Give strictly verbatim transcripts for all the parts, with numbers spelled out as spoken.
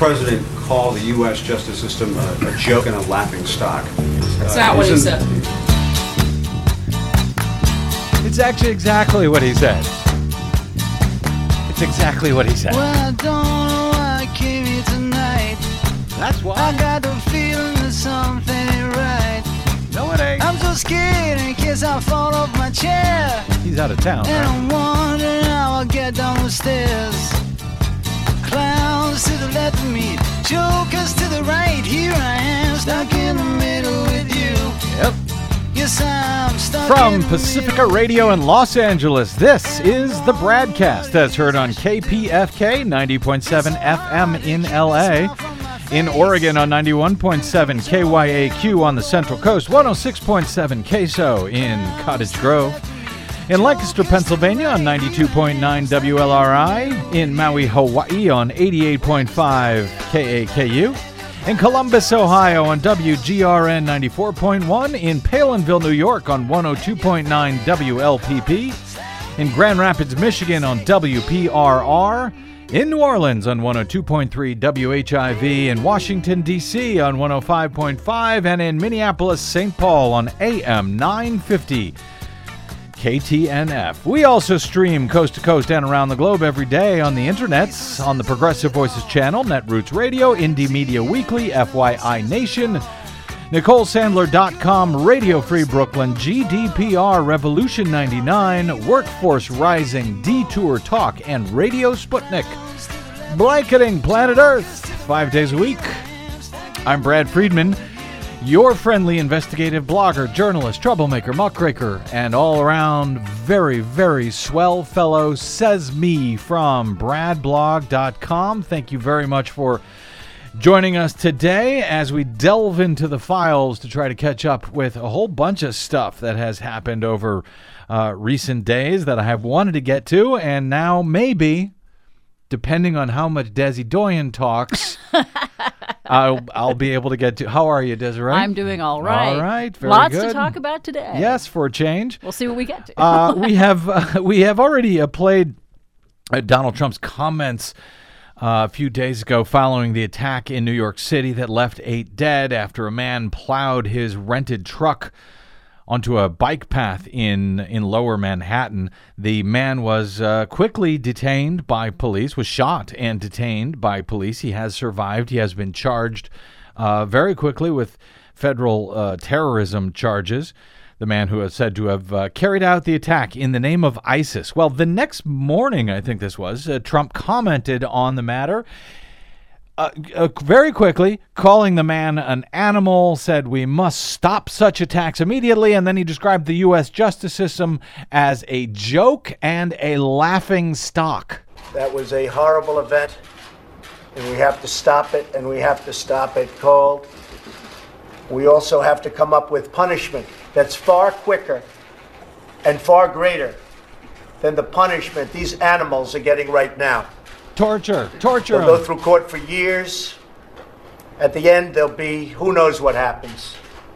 president call the U S justice system a, a joke and a laughing stock. That's uh, not what he said. It's actually exactly what he said. It's exactly what he said. Well, I don't know why I came here tonight. That's why. I got the feeling that something ain't right. No, it ain't. I'm so scared in case I fall off my chair. He's out of town, And right? I'm wondering how I'll get down the stairs. Clowns to the left of me, jokers to the right. Here I am, stuck in the middle with you. Yep. Yes, I'm stuck From in the Pacifica middle. Radio in Los Angeles, this is the Bradcast, as heard on K P F K ninety point seven F M in L A, in Oregon on ninety-one point seven K Y A Q on the Central Coast, one oh six point seven K S O in Cottage Grove, in Lancaster, Pennsylvania on ninety-two point nine W L R I, in Maui, Hawaii on eighty-eight point five K A K U, in Columbus, Ohio on W G R N ninety-four point one, in Palinville, New York on one oh two point nine W L P P, in Grand Rapids, Michigan on W P R R, in New Orleans on one oh two point three W H I V, in Washington, D C on one oh five point five, and in Minneapolis, Saint Paul on A M nine fifty. K T N F. We also stream coast to coast and around the globe every day on the internets, on the Progressive Voices channel, Netroots Radio, Indie Media Weekly, F Y I Nation, Nicole Sandler dot com, Radio Free Brooklyn, G D P R, Revolution ninety-nine, Workforce Rising, Detour Talk, and Radio Sputnik. Blanketing planet Earth, five days a week. I'm Brad Friedman, your friendly investigative blogger, journalist, troublemaker, muckraker, and all-around very, very swell fellow, says me from brad blog dot com. Thank you very much for joining us today as we delve into the files to try to catch up with a whole bunch of stuff that has happened over uh, recent days that I have wanted to get to, and now maybe, depending on how much Desi Doyen talks, I'll, I'll be able to get to. How are you, Desiree? I'm doing all right. All right, very Lots good. to talk about today. Yes, for a change. We'll see what we get to. uh, we have uh, we have already uh, played uh, Donald Trump's comments uh, a few days ago following the attack in New York City that left eight dead after a man plowed his rented truck onto a bike path in, in lower Manhattan. The man was uh, quickly detained by police, was shot and detained by police. He has survived. He has been charged uh, very quickly with federal uh, terrorism charges. The man who is said to have uh, carried out the attack in the name of ISIS. Well, the next morning, I think this was, uh, Trump commented on the matter. Uh, uh, very quickly, calling the man an animal, said we must stop such attacks immediately, and then he described the U S justice system as a joke and a laughing stock. That was a horrible event, and we have to stop it, and we have to stop it cold. We also have to come up with punishment that's far quicker and far greater than the punishment these animals are getting right now. Torture, torture. They'll go through court for years. At the end, there'll be who knows what happens.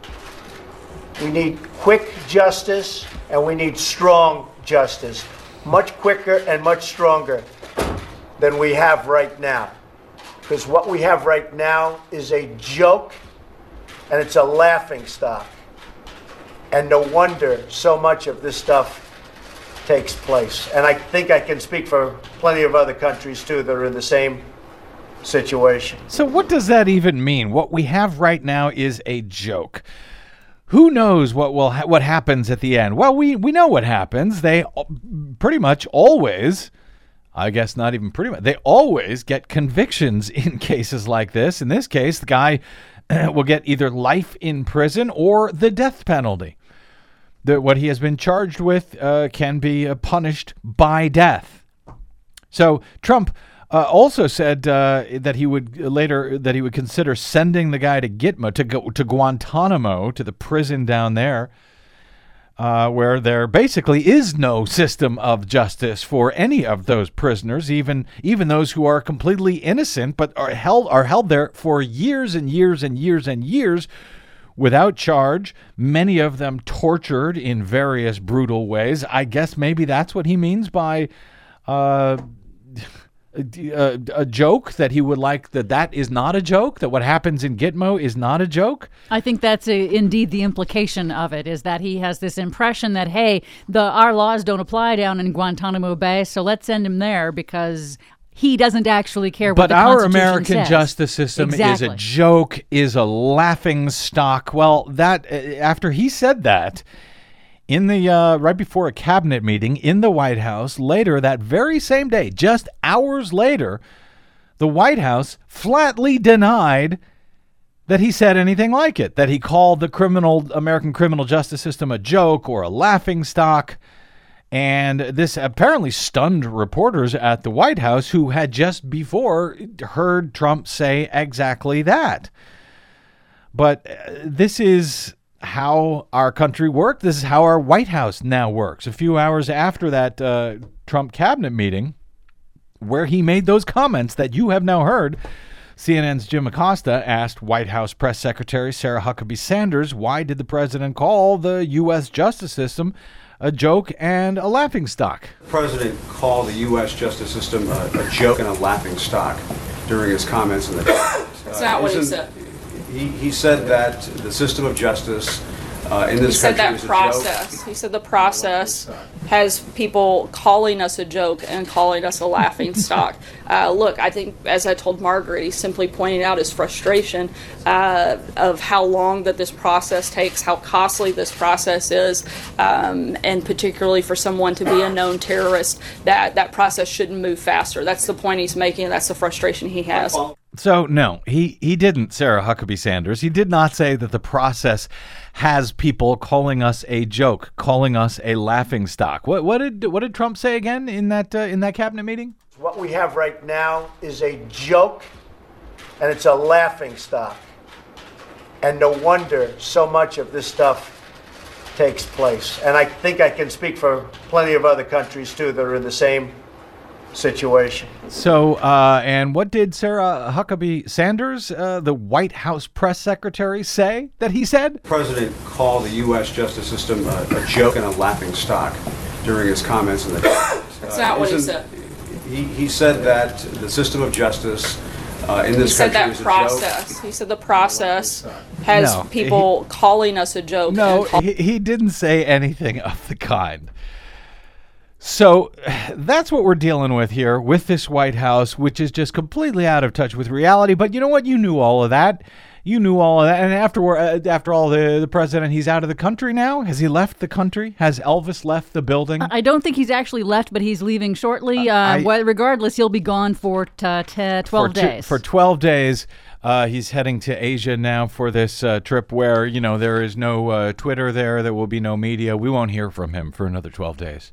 We need quick justice, and we need strong justice. Much quicker and much stronger than we have right now. Because what we have right now is a joke, and it's a laughing stock. And no wonder so much of this stuff takes place. And I think I can speak for plenty of other countries, too, that are in the same situation. So what does that even mean? What we have right now is a joke. Who knows what will ha- what happens at the end? Well, we, we know what happens. They pretty much always, I guess not even pretty much, they always get convictions in cases like this. In this case, the guy will get either life in prison or the death penalty. The, what he has been charged with uh, can be uh, punished by death. So Trump uh, also said uh, that he would later that he would consider sending the guy to Gitmo to go to Guantanamo, to the prison down there, uh, where there basically is no system of justice for any of those prisoners, even even those who are completely innocent but are held are held there for years and years and years and years. Without charge, many of them tortured in various brutal ways. I guess maybe that's what he means by uh, a, a joke, that he would like that that is not a joke, that what happens in Gitmo is not a joke? I think that's a, indeed the implication of it, is that he has this impression that, hey, the our laws don't apply down in Guantanamo Bay, so let's send him there because he doesn't actually care what but the our Constitution American says. justice system Exactly. is a joke, is a laughing stock. Well, that uh, after he said that in the uh, right before a cabinet meeting in the White House, later that very same day, just hours later, the White House flatly denied that he said anything like it, that he called the criminal American criminal justice system a joke or a laughing stock. And this apparently stunned reporters at the White House, who had just before heard Trump say exactly that. But uh, this is how our country worked. This is how our White House now works. A few hours after that uh, Trump cabinet meeting, where he made those comments that you have now heard, C N N's Jim Acosta asked White House Press Secretary Sarah Huckabee Sanders, why did the president call the U S justice system a joke and a laughing stock? The president called the U S justice system a, a joke and a laughing stock during his comments in the That's not what he isn't- said. He, he said that the system of justice uh, in He this said country that is a process. joke. He said the process has people calling us a joke and calling us a laughing stock. Uh, look, I think, as I told Margaret, he's simply pointing out his frustration uh, of how long that this process takes, how costly this process is, um, and particularly for someone to be a known terrorist, that that process shouldn't move faster. That's the point he's making. That's the frustration he has. So, no, he, he didn't, Sarah Huckabee Sanders. He did not say that the process has people calling us a joke, calling us a laughing stock. What what did what did Trump say again in that uh, in that cabinet meeting? What we have right now is a joke, and it's a laughing stock. And no wonder so much of this stuff takes place. And I think I can speak for plenty of other countries, too, that are in the same situation. So, uh, and what did Sarah Huckabee Sanders, uh, the White House press secretary, say that he said? The president called the U S justice system a, a joke and a laughing stock during his comments in the That's not what he isn't- said. He, he said that the system of justice uh, in He this said country that is a process. He said the process has No, people calling us a joke. No, and call- he, he didn't say anything of the kind. So that's what we're dealing with here with this White House, which is just completely out of touch with reality. But you know what? You knew all of that. You knew all of that. And after, uh, after all, the, the president, he's out of the country now? Has he left the country? Has Elvis left the building? I don't think he's actually left, but he's leaving shortly. Uh, I- well, regardless, he'll be gone for t- t- twelve for two- days. for twelve days. Uh, he's heading to Asia now for this uh, trip where, you know, there is no uh, Twitter there. There will be no media. We won't hear from him for another twelve days.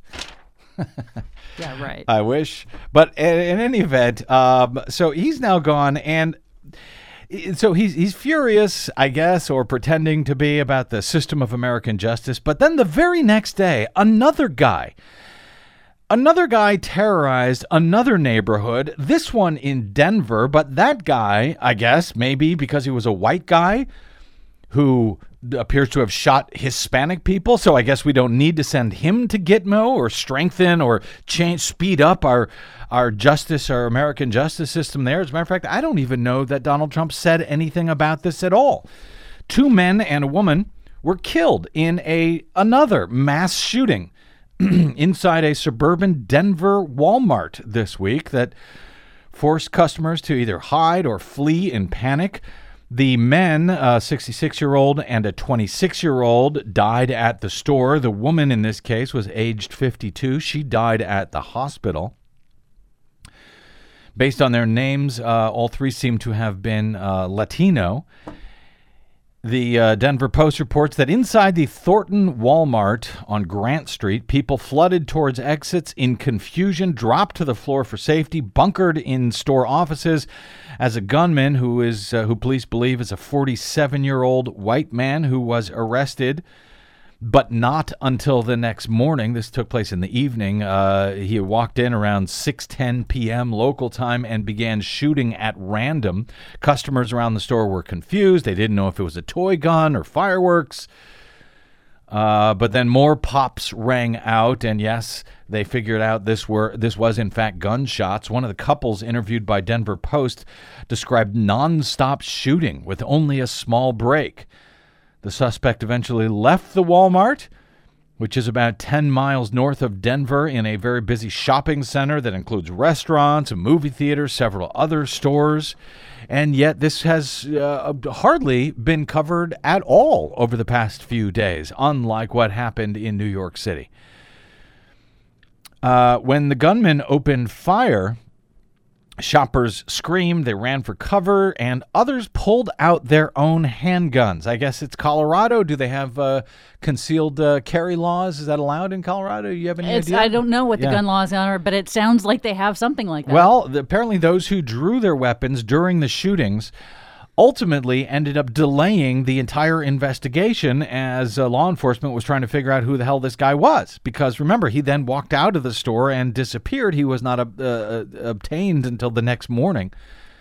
yeah, right. I wish. But in, in any event, um, so he's now gone, and so he's he's furious, I guess, or pretending to be, about the system of American justice. But then the very next day, another guy, another guy terrorized another neighborhood, this one in Denver. But that guy, I guess, maybe because he was a white guy who appears to have shot Hispanic people, so I guess we don't need to send him to Gitmo or strengthen or change, speed up our our justice, our American justice system there. As a matter of fact, I don't even know that Donald Trump said anything about this at all. Two men and a woman were killed in a another mass shooting inside a suburban Denver Walmart this week that forced customers to either hide or flee in panic. The men, a sixty-six-year-old and a twenty-six-year-old, died at the store. The woman in this case was aged fifty-two. She died at the hospital. Based on their names, uh, all three seem to have been uh, Latino. The uh, Denver Post reports that inside the Thornton Walmart on Grant Street, people flooded towards exits in confusion, dropped to the floor for safety, bunkered in store offices as a gunman who is uh, who police believe is a forty-seven-year-old white man who was arrested, but not until the next morning. This took place in the evening. Uh, he walked in around six ten p.m. local time and began shooting at random. Customers around the store were confused. They didn't know if it was a toy gun or fireworks. Uh, but then more pops rang out, and yes, they figured out this were this was in fact gunshots. One of the couples interviewed by Denver Post described nonstop shooting with only a small break. The suspect eventually left the Walmart, which is about ten miles north of Denver, in a very busy shopping center that includes restaurants, a movie theater, several other stores. And yet this has uh, hardly been covered at all over the past few days, unlike what happened in New York City. Uh, when the gunman opened fire, shoppers screamed, they ran for cover, and others pulled out their own handguns. I guess it's Colorado. Do they have uh, concealed uh, carry laws? Is that allowed in Colorado? Do you have any It's, idea? I don't know what the Yeah. gun laws are, but it sounds like they have something like that. Well, the, apparently those who drew their weapons during the shootings ultimately ended up delaying the entire investigation as uh, law enforcement was trying to figure out who the hell this guy was. Because remember, he then walked out of the store and disappeared. He was not uh, uh, obtained until the next morning.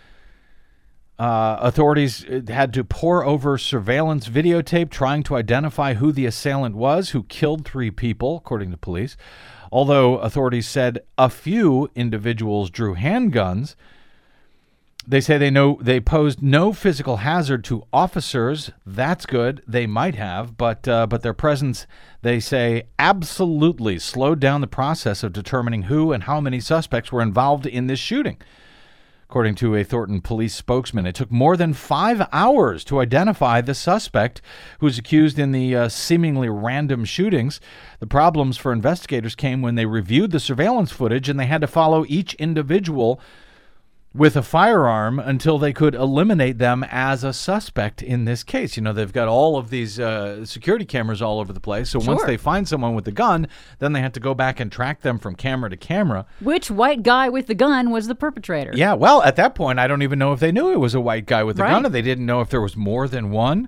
Uh, authorities had to pore over surveillance videotape trying to identify who the assailant was, who killed three people, according to police. Although authorities said a few individuals drew handguns, they say they know they posed no physical hazard to officers. That's good. They might have, but uh, but their presence, they say, absolutely slowed down the process of determining who and how many suspects were involved in this shooting. According to a Thornton police spokesman, it took more than five hours to identify the suspect who's accused in the uh, seemingly random shootings. The problems for investigators came when they reviewed the surveillance footage and they had to follow each individual with a firearm until they could eliminate them as a suspect in this case. You know, they've got all of these uh, security cameras all over the place. So Sure. once they find someone with the gun, then they have to go back and track them from camera to camera. Which white guy with the gun was the perpetrator? Yeah, well, at that point, I don't even know if they knew it was a white guy with a Right. gun, or they didn't know if there was more than one.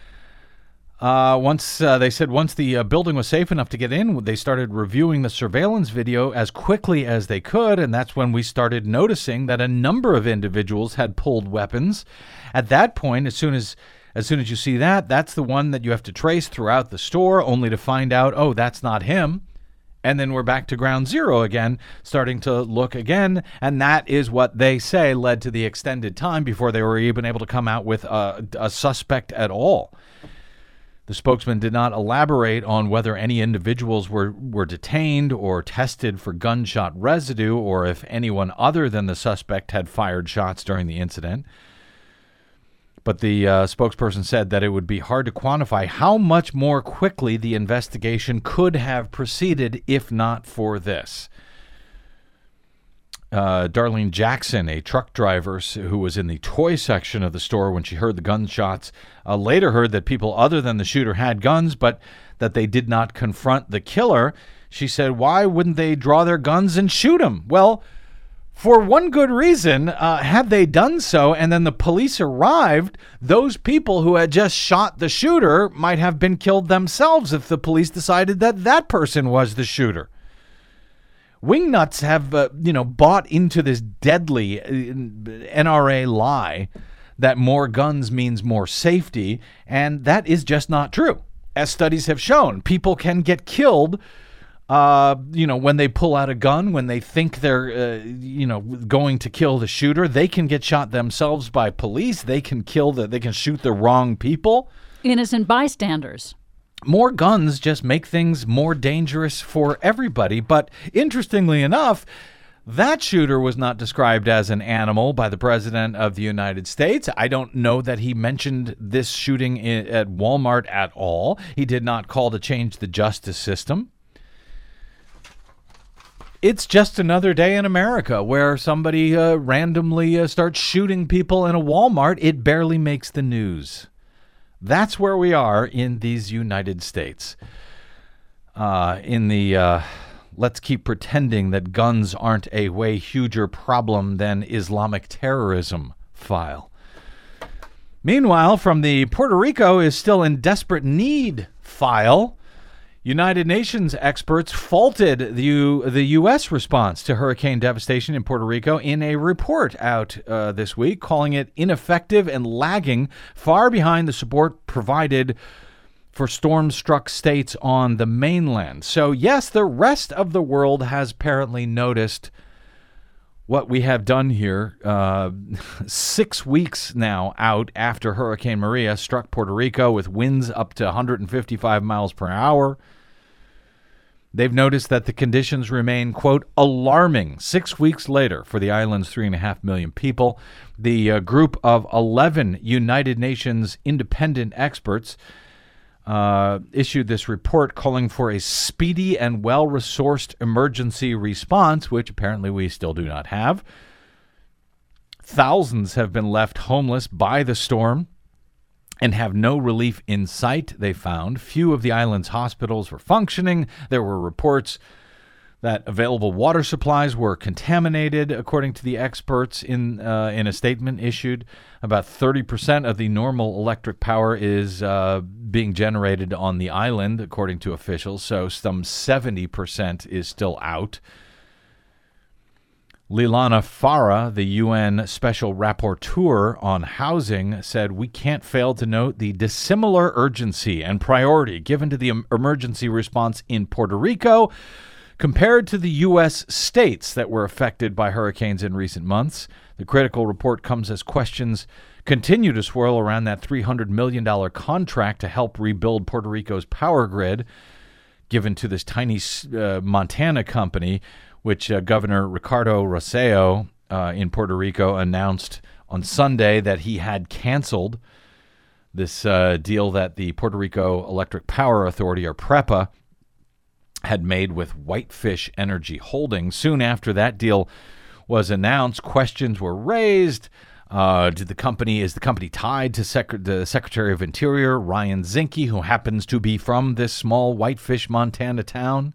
Uh, once uh, they said once the uh, building was safe enough to get in, they started reviewing the surveillance video as quickly as they could, and that's when we started noticing that a number of individuals had pulled weapons. At that point, as soon as as soon as you see that, that's the one that you have to trace throughout the store, only to find out, oh, that's not him. And then we're back to ground zero again, starting to look again, and that is what they say led to the extended time before they were even able to come out with a, a suspect at all. The spokesman did not elaborate on whether any individuals were, were detained or tested for gunshot residue, or if anyone other than the suspect had fired shots during the incident. But the uh, spokesperson said that it would be hard to quantify how much more quickly the investigation could have proceeded if not for this. Uh, Darlene Jackson, a truck driver who was in the toy section of the store when she heard the gunshots, uh, later heard that people other than the shooter had guns, but that they did not confront the killer. She said, why wouldn't they draw their guns and shoot him? Well, for one good reason, uh, had they done so and then the police arrived, those people who had just shot the shooter might have been killed themselves if the police decided that that person was the shooter. Wingnuts have, uh, you know, bought into this deadly N R A lie that more guns means more safety, and that is just not true. As studies have shown, people can get killed, uh, you know, when they pull out a gun, when they think they're, uh, you know, going to kill the shooter. They can get shot themselves by police. They can kill the, they can shoot the wrong people. Innocent bystanders. More guns just make things more dangerous for everybody. But interestingly enough, that shooter was not described as an animal by the President of the United States. I don't know that he mentioned this shooting in, at Walmart at all. He did not call to change the justice system. It's just another day in America where somebody uh, randomly uh, starts shooting people in a Walmart. It barely makes the news. That's where we are in these United States. Uh, in the uh, let's keep pretending that guns aren't a way huger problem than Islamic terrorism file. Meanwhile, from the Puerto Rico is still in desperate need file, United Nations experts faulted the, U- the U S response to hurricane devastation in Puerto Rico in a report out uh, this week, calling it ineffective and lagging far behind the support provided for storm-struck states on the mainland. So, yes, the rest of the world has apparently noticed what we have done here. Uh, six weeks now out after Hurricane Maria struck Puerto Rico with winds up to one hundred fifty-five miles per hour. They've noticed that the conditions remain, quote, alarming six weeks later for the island's three and a half million people. The uh, group of eleven United Nations independent experts uh, issued this report calling for a speedy and well-resourced emergency response, which apparently we still do not have. Thousands have been left homeless by the storm and have no relief in sight, they found. Few of the island's hospitals were functioning. There were reports that available water supplies were contaminated, according to the experts in uh, in a statement issued. About thirty percent of the normal electric power is uh, being generated on the island, according to officials, so some seventy percent is still out. Liliana Farah, the U N Special Rapporteur on Housing, said, "We can't fail to note the dissimilar urgency and priority given to the emergency response in Puerto Rico compared to the U S states that were affected by hurricanes in recent months. The critical report comes as questions continue to swirl around that three hundred million dollars contract to help rebuild Puerto Rico's power grid given to this tiny uh, Montana company, which uh, Governor Ricardo Rosselló uh, in Puerto Rico announced on Sunday that he had canceled this uh, deal that the Puerto Rico Electric Power Authority, or PREPA, had made with Whitefish Energy Holdings. Soon after that deal was announced, questions were raised. Uh, did the company is the company tied to Sec- the Secretary of Interior, Ryan Zinke, who happens to be from this small Whitefish, Montana town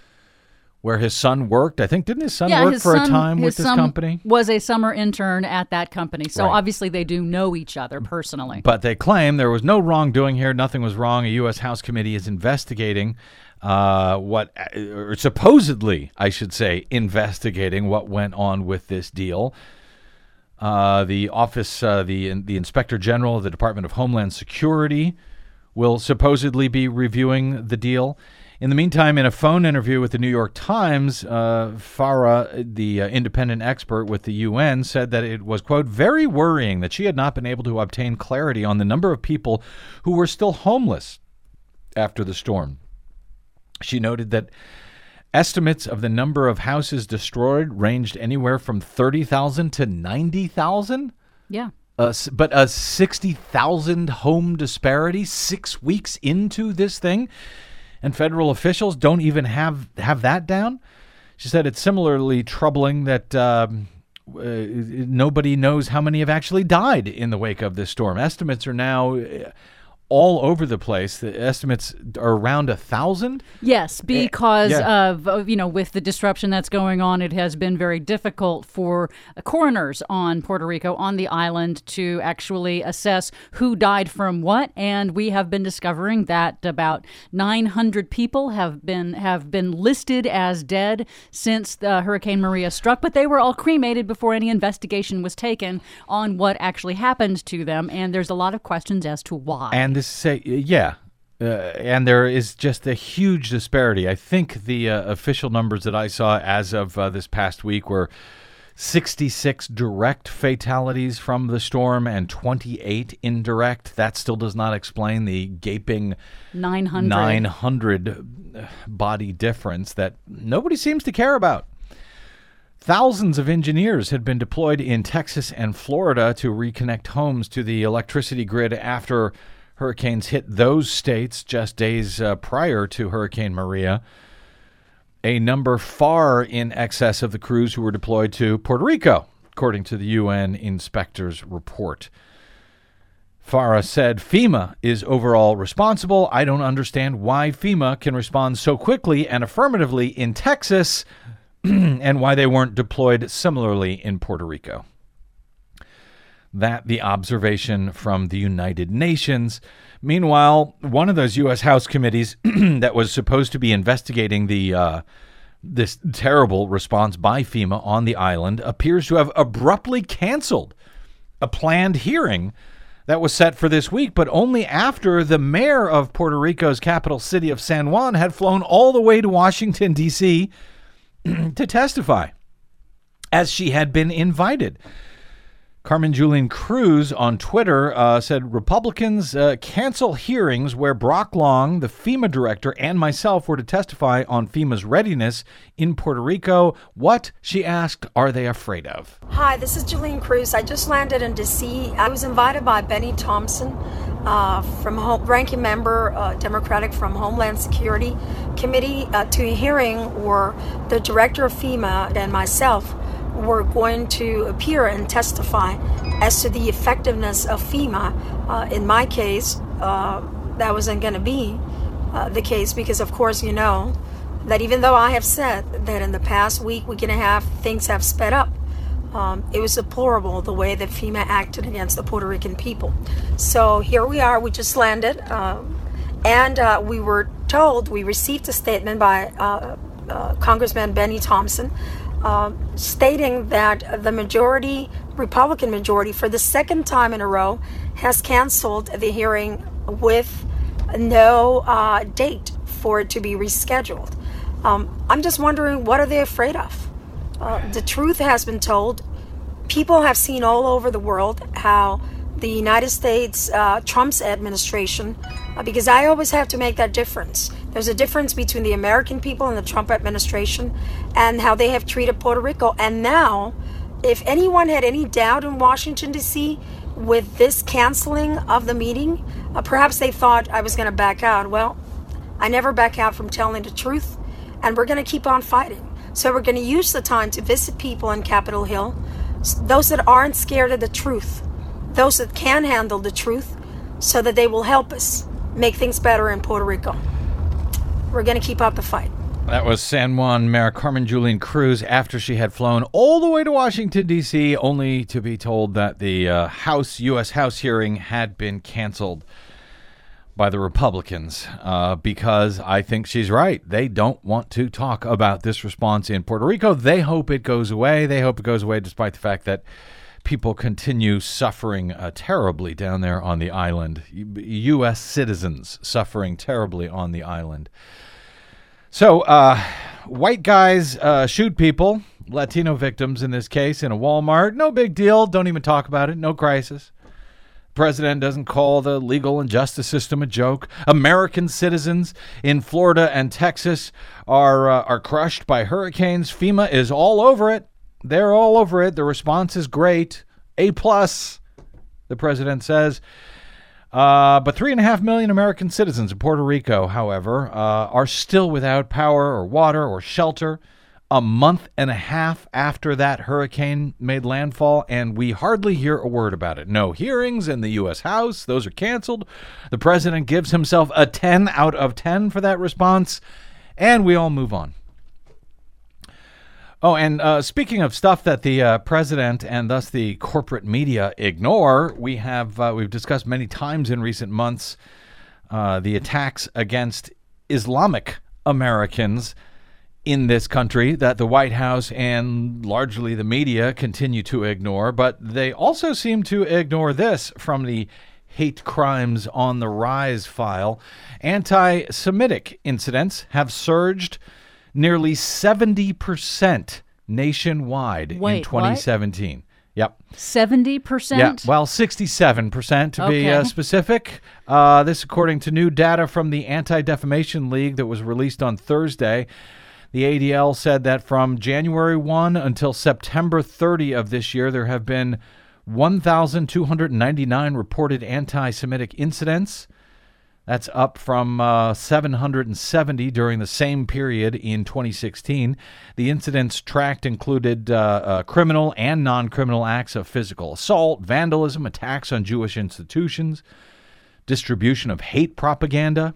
where his son worked? I think, didn't his son yeah, work his for son, a time his with this son company? Was a summer intern at that company. So Right. obviously they do know each other personally. But they claim there was no wrongdoing here. Nothing was wrong. A U S House committee is investigating uh, what, or supposedly, I should say, investigating what went on with this deal. Uh, the office, uh, the the Inspector General of the Department of Homeland Security will supposedly be reviewing the deal. In the meantime, in a phone interview with the New York Times, uh, Farah, the uh, independent expert with the U N, said that it was, quote, very worrying that she had not been able to obtain clarity on the number of people who were still homeless after the storm. She noted that estimates of the number of houses destroyed ranged anywhere from thirty thousand to ninety thousand. Yeah. Uh, but a sixty thousand home disparity six weeks into this thing, and federal officials don't even have, have that down. She said it's similarly troubling that um, uh, nobody knows how many have actually died in the wake of this storm. Estimates are now uh, all over the place. The estimates are around a thousand. Yes, because yeah. of, of, you know, with the disruption that's going on, it has been very difficult for coroners on Puerto Rico, on the island, to actually assess who died from what. And we have been discovering that about nine hundred people have been have been listed as dead since the Hurricane Maria struck, but they were all cremated before any investigation was taken on what actually happened to them. And there's a lot of questions as to why. And this say yeah, uh, and there is just a huge disparity. I think the uh, official numbers that I saw as of uh, this past week were sixty-six direct fatalities from the storm and twenty-eight indirect. That still does not explain the gaping nine hundred nine hundred body difference that nobody seems to care about. Thousands of engineers had been deployed in Texas and Florida to reconnect homes to the electricity grid after hurricanes hit those states just days uh, prior to Hurricane Maria, a number far in excess of the crews who were deployed to Puerto Rico, according to the U N inspector's report. Farah said FEMA is overall responsible. I don't understand why FEMA can respond so quickly and affirmatively in Texas and why they weren't deployed similarly in Puerto Rico. That the observation from the United Nations. Meanwhile, one of those U S House committees that was supposed to be investigating the uh, this terrible response by FEMA on the island appears to have abruptly canceled a planned hearing that was set for this week, but only after the mayor of Puerto Rico's capital city of San Juan had flown all the way to Washington, D C to testify, as she had been invited. Carmen Yulín Cruz on Twitter uh, said Republicans uh, cancel hearings where Brock Long, the FEMA director, and myself were to testify on FEMA's readiness in Puerto Rico. What, she asked, are they afraid of? Hi, this is Yulín Cruz. I just landed in D C. I was invited by Benny Thompson, uh, from home, ranking member, uh, Democratic from Homeland Security Committee, uh, to a hearing where the director of FEMA and myself were going to appear and testify as to the effectiveness of FEMA. Uh, in my case, uh, that wasn't going to be uh, the case because, of course, you know that even though I have said that in the past week, week and a half, things have sped up, um, it was deplorable the way that FEMA acted against the Puerto Rican people. So here we are. We just landed, um, and uh, we were told, we received a statement by uh, uh, Congressman Benny Thompson, Uh, stating that the majority, Republican majority, for the second time in a row, has canceled the hearing with no uh, date for it to be rescheduled. Um, I'm just wondering, what are they afraid of? Uh, the truth has been told. People have seen all over the world how the United States, uh, Trump's administration, uh, because I always have to make that difference. There's a difference between the American people and the Trump administration and how they have treated Puerto Rico. And now, if anyone had any doubt in Washington, D C with this canceling of the meeting, uh, perhaps they thought I was going to back out. Well, I never back out from telling the truth, and we're going to keep on fighting. So we're going to use the time to visit people in Capitol Hill, those that aren't scared of the truth, those that can handle the truth, so that they will help us make things better in Puerto Rico. We're going to keep up the fight. That was San Juan Mayor Carmen Yulín Cruz after she had flown all the way to Washington, D C, only to be told that the uh, House, U S House hearing had been canceled by the Republicans uh, because I think she's right. They don't want to talk about this response in Puerto Rico. They hope it goes away. They hope it goes away despite the fact that people continue suffering uh, terribly down there on the island. U S citizens suffering terribly on the island. So, uh, white guys uh, shoot people, Latino victims in this case, in a Walmart. No big deal. Don't even talk about it. No crisis. President doesn't call the legal and justice system a joke. American citizens in Florida and Texas are uh, are crushed by hurricanes. FEMA is all over it. They're all over it. The response is great. A plus, the president says. Uh, but three and a half million American citizens in Puerto Rico, however, uh, are still without power or water or shelter a month and a half after that hurricane made landfall, and we hardly hear a word about it. No hearings in the U S House. Those are canceled. The president gives himself a ten out of ten for that response, and we all move on. Oh, and uh, speaking of stuff that the uh, president and thus the corporate media ignore, we have uh, we've discussed many times in recent months uh, the attacks against Islamic Americans in this country that the White House and largely the media continue to ignore. But they also seem to ignore this from the Hate Crimes on the Rise file. Anti-Semitic incidents have surged nearly seventy percent nationwide Wait, in twenty seventeen. What? Yep. seventy percent? Yeah, well, sixty-seven percent to Okay. be uh, specific. Uh, this according to new data from the Anti-Defamation League that was released on Thursday. The A D L said that from January first until September thirtieth of this year, there have been one thousand two hundred ninety-nine reported anti-Semitic incidents. That's up from uh, seven hundred seventy during the same period in twenty sixteen. The incidents tracked included uh, uh, criminal and non-criminal acts of physical assault, vandalism, attacks on Jewish institutions, distribution of hate propaganda.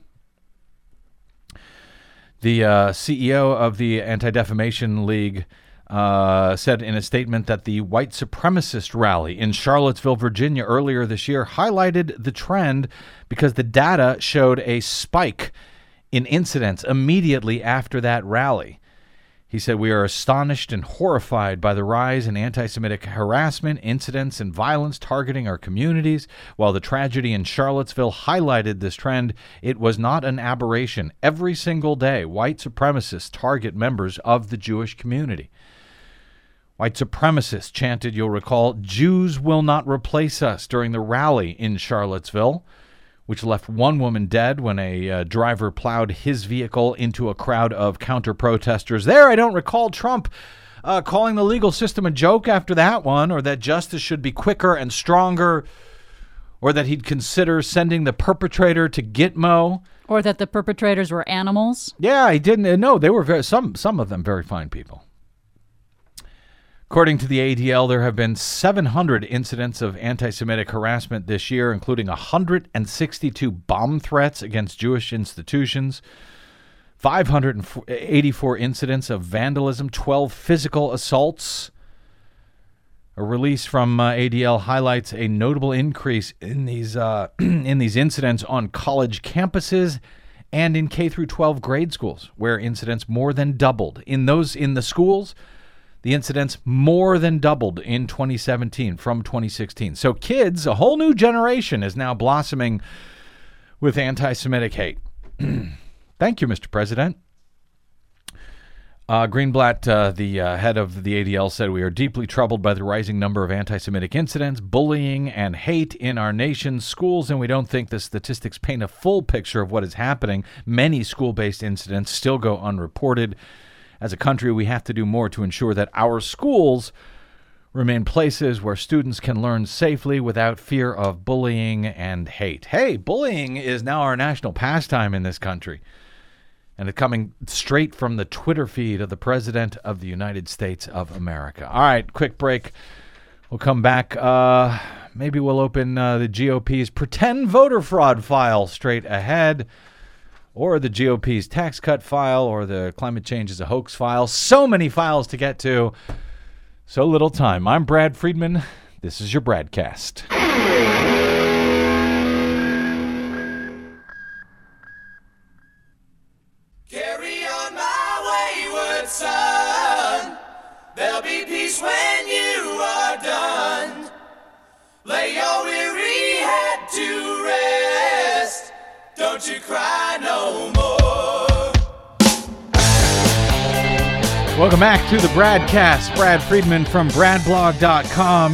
The uh, C E O of the Anti-Defamation League Uh, said in a statement that the white supremacist rally in Charlottesville, Virginia earlier this year highlighted the trend because the data showed a spike in incidents immediately after that rally. He said, "We are astonished and horrified by the rise in anti-Semitic harassment, incidents, and violence targeting our communities. While the tragedy in Charlottesville highlighted this trend, it was not an aberration. Every single day, white supremacists target members of the Jewish community." White supremacists chanted, you'll recall, "Jews will not replace us," during the rally in Charlottesville, which left one woman dead when a uh, driver plowed his vehicle into a crowd of counter-protesters. There, I don't recall Trump uh, calling the legal system a joke after that one, or that justice should be quicker and stronger, or that he'd consider sending the perpetrator to Gitmo. Or that the perpetrators were animals. Yeah, he didn't. No, they were very, some, some of them very fine people. According to the A D L, there have been seven hundred incidents of anti-Semitic harassment this year, including one hundred sixty-two bomb threats against Jewish institutions, five hundred eighty-four incidents of vandalism, twelve physical assaults. A release from uh, A D L highlights a notable increase in these uh, in these incidents on college campuses and in K through twelve grade schools, where incidents more than doubled. In those in the schools, the incidents more than doubled in twenty seventeen from twenty sixteen. So kids, a whole new generation is now blossoming with anti-Semitic hate. Thank you, Mister President. Uh, Greenblatt, uh, the uh, head of the A D L, said, "We are deeply troubled by the rising number of anti-Semitic incidents, bullying, and hate in our nation's schools, and we don't think the statistics paint a full picture of what is happening. Many school-based incidents still go unreported. As a country, we have to do more to ensure that our schools remain places where students can learn safely without fear of bullying and hate." Hey, bullying is now our national pastime in this country. And it's coming straight from the Twitter feed of the President of the United States of America. All right, quick break. We'll come back. Uh, maybe we'll open uh, the G O P's pretend voter fraud file straight ahead, or the G O P's tax cut file, or the climate change is a hoax file. So many files to get to. So little time. I'm Brad Friedman. This is your Bradcast. Carry on my wayward son. There'll be peace when you are done. Lay your weary head to rest. Don't you cry no more. Welcome back to the Bradcast. Brad Friedman from brad blog dot com.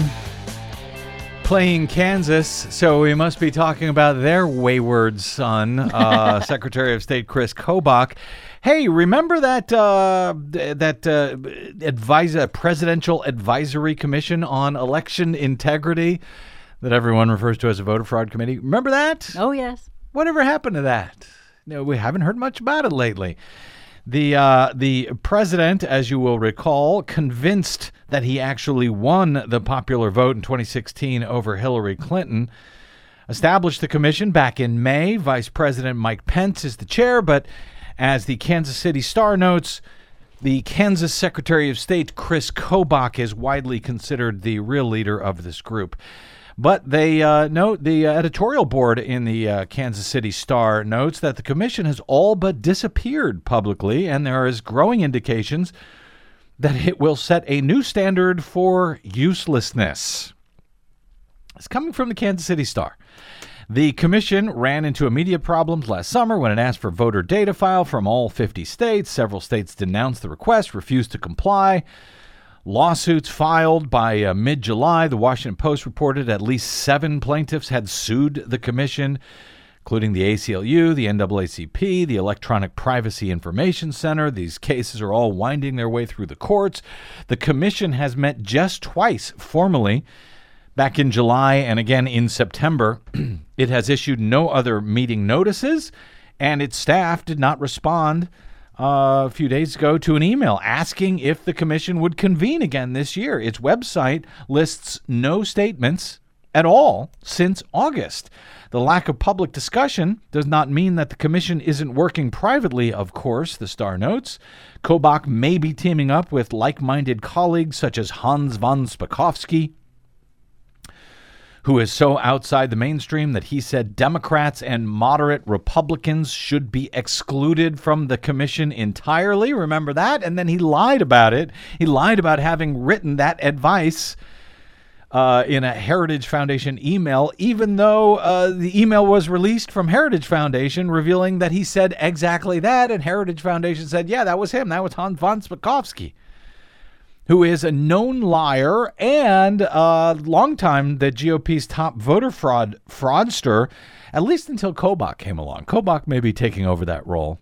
Playing Kansas, so we must be talking about their wayward son, uh, Secretary of State Chris Kobach. Hey, remember that uh, that uh, advisor, Presidential Advisory Commission on Election Integrity that everyone refers to as a voter fraud committee? Remember that? Oh, yes. Whatever happened to that? No, we haven't heard much about it lately. The uh, the president, as you will recall, convinced that he actually won the popular vote in twenty sixteen over Hillary Clinton, established the commission back in May. Vice President Mike Pence is the chair, but as the Kansas City Star notes, the Kansas Secretary of State Chris Kobach is widely considered the real leader of this group. But they uh, note, the uh, editorial board in the uh, Kansas City Star notes that the commission has all but disappeared publicly, and there is growing indications that it will set a new standard for uselessness. It's coming from the Kansas City Star. The commission ran into immediate problems last summer when it asked for voter data file from all fifty states. Several states denounced the request, refused to comply. Lawsuits filed by uh, mid-July. The Washington Post reported at least seven plaintiffs had sued the commission, including the A C L U, the N double A C P, the Electronic Privacy Information Center. These cases are all winding their way through the courts. The commission has met just twice formally, back in July and again in September. It has issued no other meeting notices, and its staff did not respond Uh, a few days ago to an email asking if the commission would convene again this year. Its website lists no statements at all since August. The lack of public discussion does not mean that the commission isn't working privately, of course, the Star notes. Kobach may be teaming up with like-minded colleagues such as Hans von Spakovsky, who is so outside the mainstream that he said Democrats and moderate Republicans should be excluded from the commission entirely. Remember that? And then he lied about it. He lied about having written that advice uh, in a Heritage Foundation email, even though uh, the email was released from Heritage Foundation revealing that he said exactly that. And Heritage Foundation said, yeah, that was him. That was Hans von Spakovsky, who is a known liar and uh, long time the G O P's top voter fraud fraudster, at least until Kobach came along. Kobach may be taking over that role.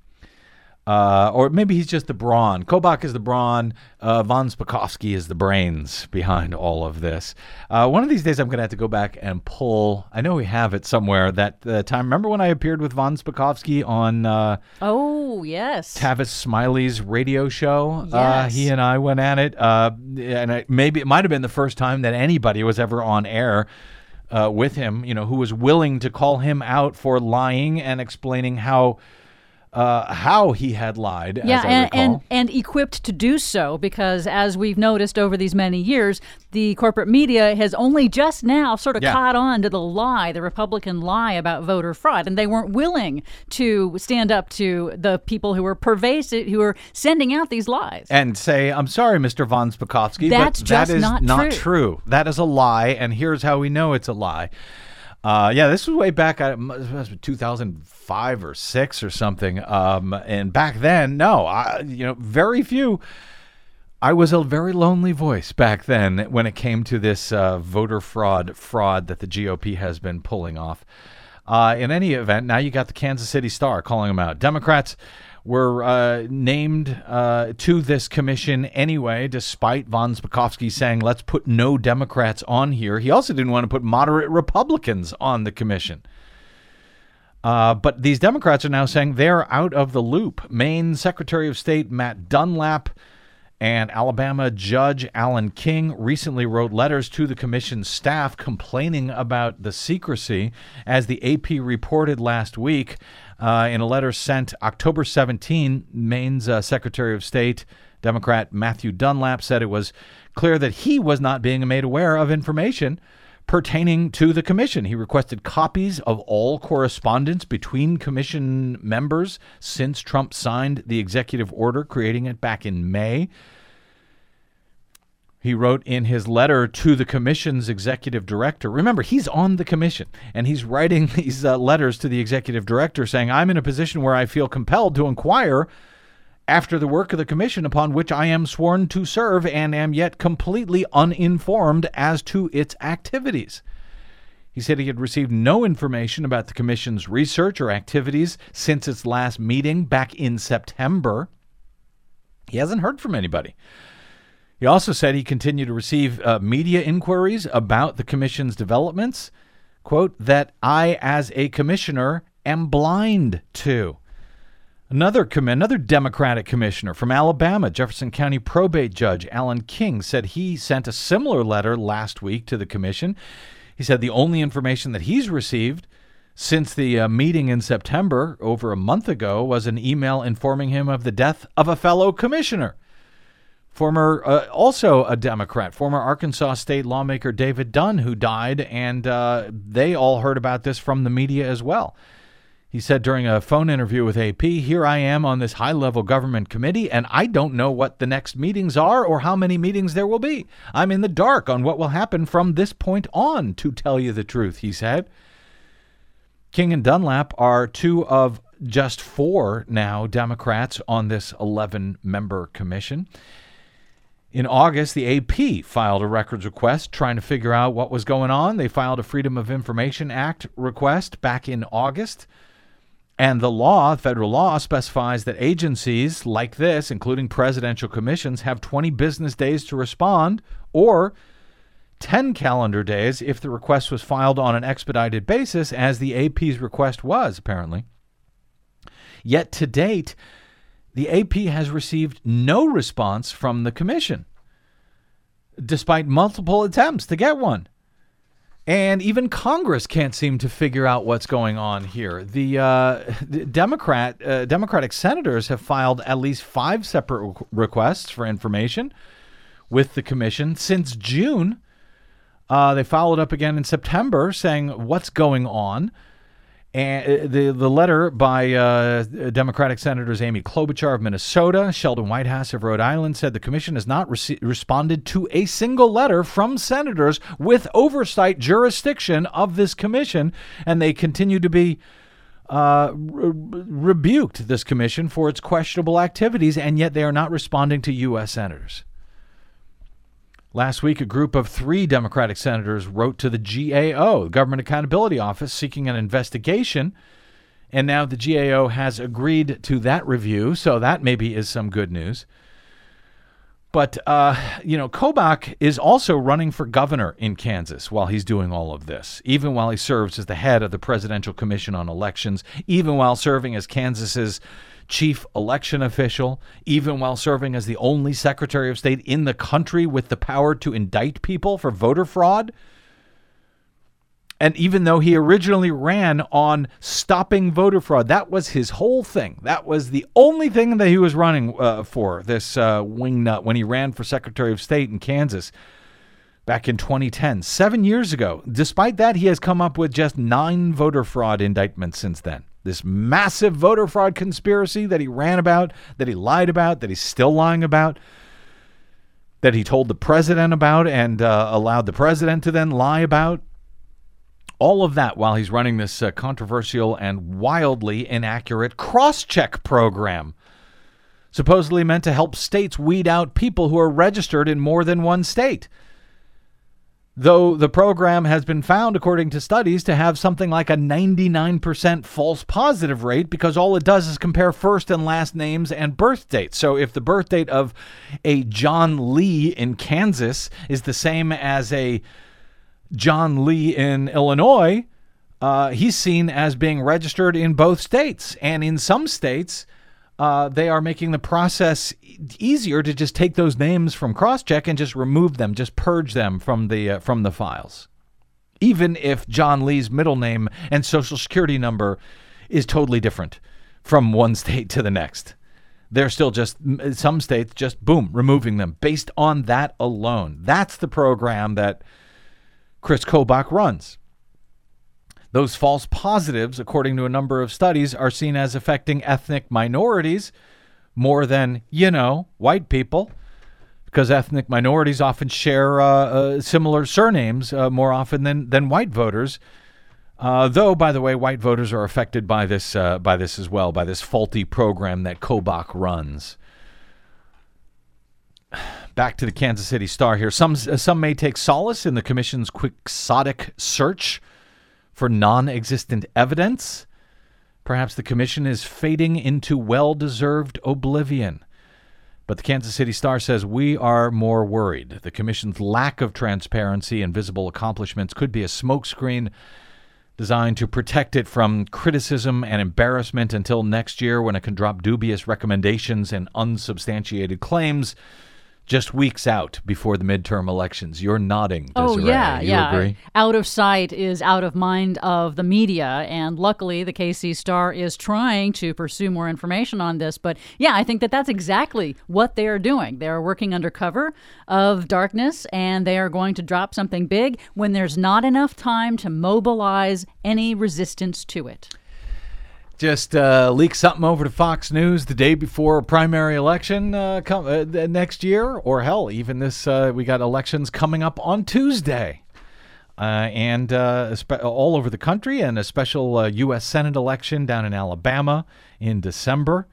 Uh, or maybe he's just the brawn. Kobach is the brawn. Uh, von Spakovsky is the brains behind all of this. Uh, one of these days I'm going to have to go back and pull, I know we have it somewhere, that uh, time. Remember when I appeared with von Spakovsky on uh, Oh, yes. Tavis Smiley's radio show? Yes. Uh, he and I went at it. Uh, and I, maybe it might have been the first time that anybody was ever on air uh, with him, you know, who was willing to call him out for lying and explaining how Uh, how he had lied, yeah, as I and, recall. and and equipped to do so, because as we've noticed over these many years, the corporate media has only just now sort of Yeah. caught on to the lie, the Republican lie about voter fraud, and they weren't willing to stand up to the people who were pervasive, who were sending out these lies. And say, I'm sorry, Mister von Spakovsky, That's but that just is not not true. true. That is a lie, and here's how we know it's a lie. Uh, yeah, this was way back, uh, it must have been two thousand five or six or something. Um, and back then, no, I, you know, very few. I was a very lonely voice back then when it came to this uh, voter fraud fraud that the G O P has been pulling off. Uh, in any event, now you got the Kansas City Star calling them out. Democrats were uh, named uh, to this commission anyway, despite von Spakovsky saying, let's put no Democrats on here. He also didn't want to put moderate Republicans on the commission. Uh, but these Democrats are now saying they're out of the loop. Maine Secretary of State Matt Dunlap and Alabama Judge Alan King recently wrote letters to the commission's staff complaining about the secrecy, as the A P reported last week. Uh, in a letter sent October seventeenth, Maine's uh, Secretary of State, Democrat Matthew Dunlap, said it was clear that he was not being made aware of information pertaining to the commission. He requested copies of all correspondence between commission members since Trump signed the executive order creating it back in May. He wrote in his letter to the commission's executive director. Remember, he's on the commission, and he's writing these uh, letters to the executive director saying, I'm in a position where I feel compelled to inquire after the work of the commission upon which I am sworn to serve and am yet completely uninformed as to its activities. He said he had received no information about the commission's research or activities since its last meeting back in September. He hasn't heard from anybody. He also said he continued to receive uh, media inquiries about the commission's developments, quote, that I, as a commissioner, am blind to. Another com- another Democratic commissioner from Alabama, Jefferson County probate judge Alan King, said he sent a similar letter last week to the commission. He said the only information that he's received since the uh, meeting in September, over a month ago, was an email informing him of the death of a fellow commissioner. Former, uh, also a Democrat, former Arkansas state lawmaker David Dunn, who died, and uh, they all heard about this from the media as well. He said during a phone interview with A P, here I am on this high-level government committee, and I don't know what the next meetings are or how many meetings there will be. I'm in the dark on what will happen from this point on, to tell you the truth, he said. King and Dunlap are two of just four now Democrats on this eleven-member commission. In August, the A P filed a records request trying to figure out what was going on. They filed a Freedom of Information Act request back in August. And the law, federal law, specifies that agencies like this, including presidential commissions, have twenty business days to respond, or ten calendar days if the request was filed on an expedited basis, as the A P's request was, apparently. Yet to date, the A P has received no response from the commission, despite multiple attempts to get one. And even Congress can't seem to figure out what's going on here. The, uh, the Democrat uh, Democratic senators have filed at least five separate requests for information with the commission since June. Uh, they followed up again in September saying, what's going on? And the the letter by uh, Democratic Senators Amy Klobuchar of Minnesota, Sheldon Whitehouse of Rhode Island said the commission has not rece- responded to a single letter from senators with oversight jurisdiction of this commission, and they continue to be uh, re- rebuked, this commission, for its questionable activities, and yet they are not responding to U S senators. Last week, a group of three Democratic senators wrote to the G A O, Government Accountability Office, seeking an investigation. And now the G A O has agreed to that review, so that maybe is some good news. But, uh, you know, Kobach is also running for governor in Kansas while he's doing all of this, even while he serves as the head of the Presidential Commission on Elections, even while serving as Kansas's chief election official, even while serving as the only Secretary of State in the country with the power to indict people for voter fraud. And even though he originally ran on stopping voter fraud, that was his whole thing. That was the only thing that he was running uh, for, this uh, wingnut, when he ran for Secretary of State in Kansas back in twenty ten, seven years ago. Despite that, he has come up with just nine voter fraud indictments since then. This massive voter fraud conspiracy that he ran about, that he lied about, that he's still lying about, that he told the president about and uh, allowed the president to then lie about. All of that while he's running this uh, controversial and wildly inaccurate cross-check program, supposedly meant to help states weed out people who are registered in more than one state. Though the program has been found, according to studies, to have something like a ninety-nine percent false positive rate, because all it does is compare first and last names and birth dates. So if the birth date of a John Lee in Kansas is the same as a John Lee in Illinois, uh, he's seen as being registered in both states. And in some states, Uh, they are making the process easier to just take those names from Crosscheck and just remove them, just purge them from the uh, from the files. Even if John Lee's middle name and social security number is totally different from one state to the next. They're still just, some states just, boom, removing them based on that alone. That's the program that Chris Kobach runs. Those false positives, according to a number of studies, are seen as affecting ethnic minorities more than, you know, white people, because ethnic minorities often share uh, uh, similar surnames uh, more often than, than white voters. Uh, though, by the way, white voters are affected by this uh, by this as well, by this faulty program that Kobach runs. Back to the Kansas City Star here. Some some may take solace in the commission's quixotic search for non-existent evidence. Perhaps the commission is fading into well-deserved oblivion. But the Kansas City Star says we are more worried. The commission's lack of transparency and visible accomplishments could be a smokescreen designed to protect it from criticism and embarrassment until next year, when it can drop dubious recommendations and unsubstantiated claims just weeks out before the midterm elections. You're nodding, Desiree. Oh, yeah, you yeah. agree? Out of sight is out of mind of the media, and luckily the K C Star is trying to pursue more information on this. But, yeah, I think that that's exactly what they are doing. They are working under cover of darkness, and they are going to drop something big when there's not enough time to mobilize any resistance to it. Just uh, leak something over to Fox News the day before a primary election uh, come, uh, next year, or hell, even this, uh, we got elections coming up on Tuesday, uh, and uh, spe- all over the country, and a special uh, U S Senate election down in Alabama in December.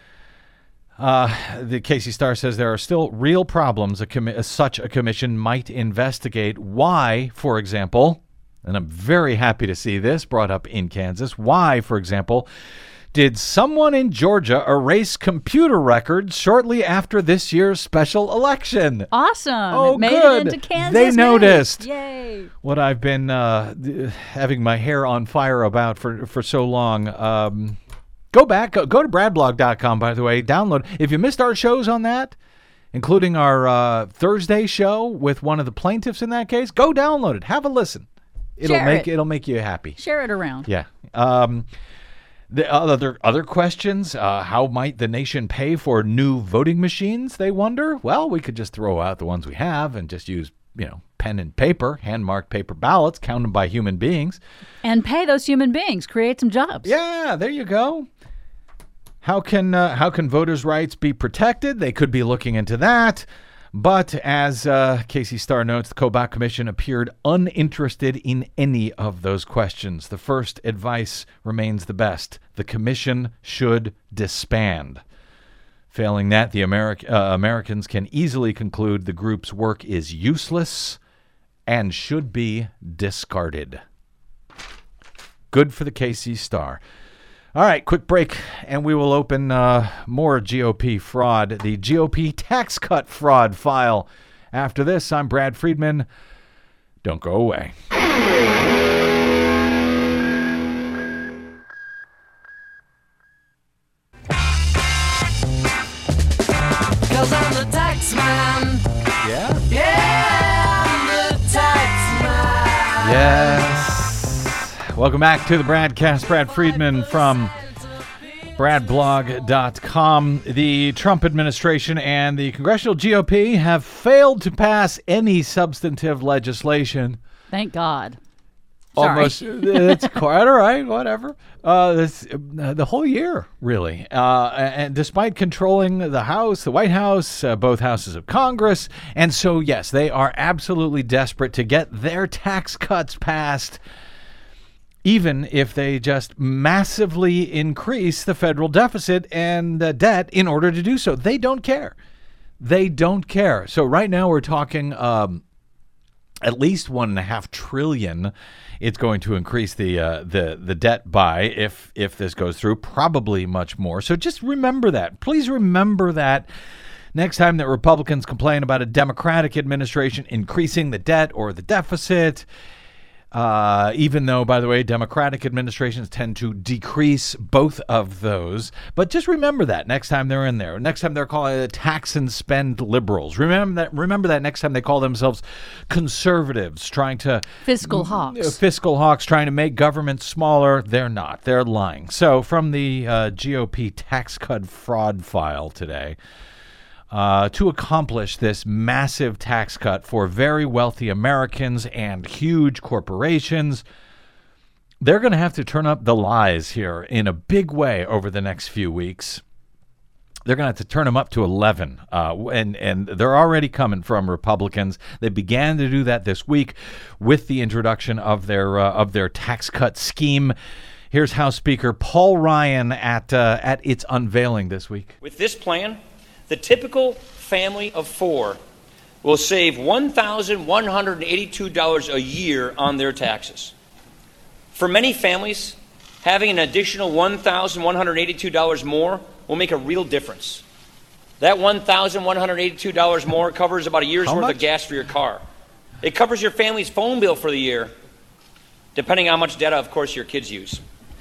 Uh, the K C Star says there are still real problems a commi- such a commission might investigate. Why, for example, and I'm very happy to see this brought up in Kansas. Why, for example, did someone in Georgia erase computer records shortly after this year's special election? Awesome. Oh, it made good. it into Kansas. They noticed. Yay. What I've been uh, having my hair on fire about for, for so long. Um, go back. Go, go to brad blog dot com, by the way. Download. If you missed our shows on that, including our uh, Thursday show with one of the plaintiffs in that case, go download it. Have a listen. It'll Share make it. it'll make you happy. Share it around. Yeah. Um, the other other questions. Uh, how might the nation pay for new voting machines? They wonder. Well, we could just throw out the ones we have and just use you know, pen and paper, hand-marked paper ballots, count them by human beings. And pay those human beings, create some jobs. Yeah, there you go. How can uh, how can voters' rights be protected? They could be looking into that. But as uh, Casey Starr notes, the Kobach Commission appeared uninterested in any of those questions. The first advice remains the best. The commission should disband. Failing that, the Ameri- uh, Americans can easily conclude the group's work is useless and should be discarded. Good for the K C Starr. All right, quick break, and we will open uh, more G O P fraud, the G O P tax cut fraud file. After this, I'm Brad Friedman. Don't go away. Cause I'm the tax man. Yeah? Yeah, I'm the tax man. Yes. Welcome back to the Bradcast. Brad Friedman from brad blog dot com. The Trump administration and the congressional G O P have failed to pass any substantive legislation. Thank God. Sorry. Almost, it's quite all right, whatever. Uh, this, uh, the whole year, really. Uh, and despite controlling the House, the White House, uh, both houses of Congress. And so, yes, they are absolutely desperate to get their tax cuts passed, even if they just massively increase the federal deficit and uh, debt in order to do so. They don't care. They don't care. So right now we're talking um, at least one and a half trillion. It's going to increase the uh, the the debt by if if this goes through, probably much more. So just remember that. Please remember that next time that Republicans complain about a Democratic administration increasing the debt or the deficit. Uh, even though, by the way, Democratic administrations tend to decrease both of those. But just remember that next time they're in there. Next time they're calling it tax and spend liberals. Remember that Remember that next time they call themselves conservatives, trying to... Fiscal hawks. Fiscal hawks, trying to make government smaller. They're not. They're lying. So from the uh, G O P tax cut fraud file today... Uh, to accomplish this massive tax cut for very wealthy Americans and huge corporations, they're going to have to turn up the lies here in a big way over the next few weeks. They're going to have to turn them up to eleven, uh, and, and they're already coming from Republicans. They began to do that this week with the introduction of their uh, of their tax cut scheme. Here's House Speaker Paul Ryan at uh, at its unveiling this week. With this plan, the typical family of four will save one thousand one hundred eighty-two dollars a year on their taxes. For many families, having an additional one thousand one hundred eighty-two dollars more will make a real difference. That one thousand one hundred eighty-two dollars more covers about a year's How worth much? of gas for your car. It covers your family's phone bill for the year, depending on how much data, of course, your kids use.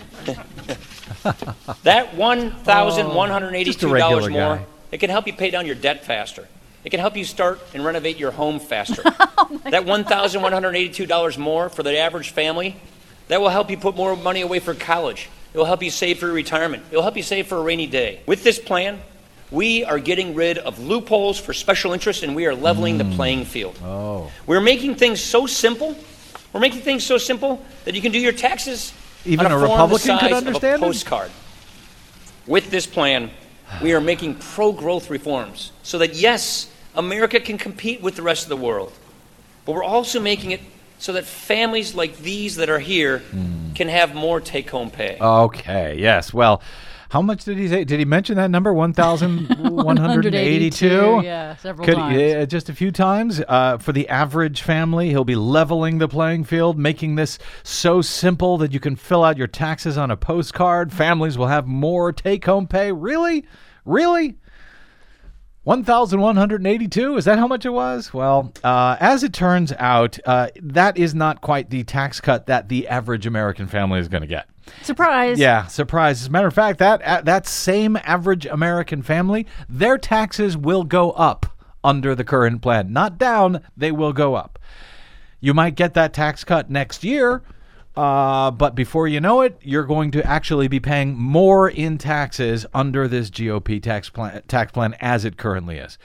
That one thousand one hundred eighty-two dollars Oh, just a regular more, guy. it can help you pay down your debt faster. It can help you start and renovate your home faster. That one thousand one hundred eighty-two dollars more for the average family, that will help you put more money away for college. It will help you save for retirement. It will help you save for a rainy day. With this plan, we are getting rid of loopholes for special interests, and we are leveling Mm. the playing field. Oh. We're making things so simple. We're making things so simple that you can do your taxes Even on a, a form Republican the could size understand of it? a postcard. With this plan, we are making pro-growth reforms so that, yes, America can compete with the rest of the world. But we're also making it so that families like these that are here Mm. can have more take-home pay. Okay, yes. Well, how much did he say? Did he mention that number, one thousand one hundred eighty-two? Yeah, several Could, times. uh, just a few times. Uh, for the average family, he'll be leveling the playing field, making this so simple that you can fill out your taxes on a postcard. Families will have more take-home pay. Really? Really? one thousand one hundred eighty-two? Is that how much it was? Well, uh, as it turns out, uh, that is not quite the tax cut that the average American family is going to get. Surprise. Yeah, surprise. As a matter of fact, that uh, that same average American family, their taxes will go up under the current plan. Not down, they will go up. You might get that tax cut next year, uh, but before you know it, you're going to actually be paying more in taxes under this G O P tax plan, tax plan as it currently is.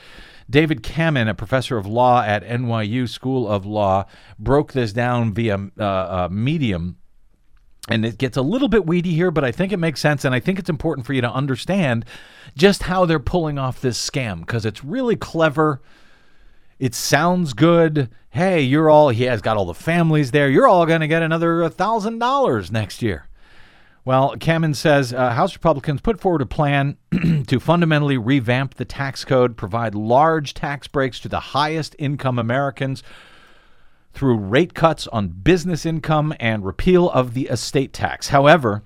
David Kamen, a professor of law at N Y U School of Law, broke this down via uh, uh, Medium. And it gets a little bit weedy here, but I think it makes sense, and I think it's important for you to understand just how they're pulling off this scam, because it's really clever. It sounds good. Hey, you're all, he has got all the families there. You're all going to get another one thousand dollars next year. Well, Kamen says uh, House Republicans put forward a plan to fundamentally revamp the tax code, provide large tax breaks to the highest income Americans through rate cuts on business income and repeal of the estate tax. However,